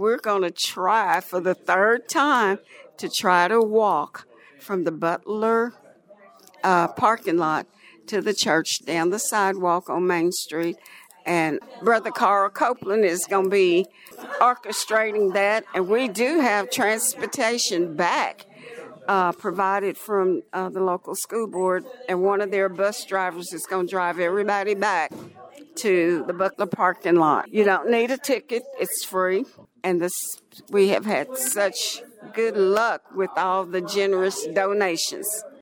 we're going to try for the third time to try to walk from the Butler parking lot to the church down the sidewalk on Main Street. And Brother Carl Copeland is going to be orchestrating that. And we do have transportation back provided from the local school board. And one of their bus drivers is going to drive everybody back to the Butler parking lot. You don't need a ticket. It's free. And we have had such good luck with all the generous donations.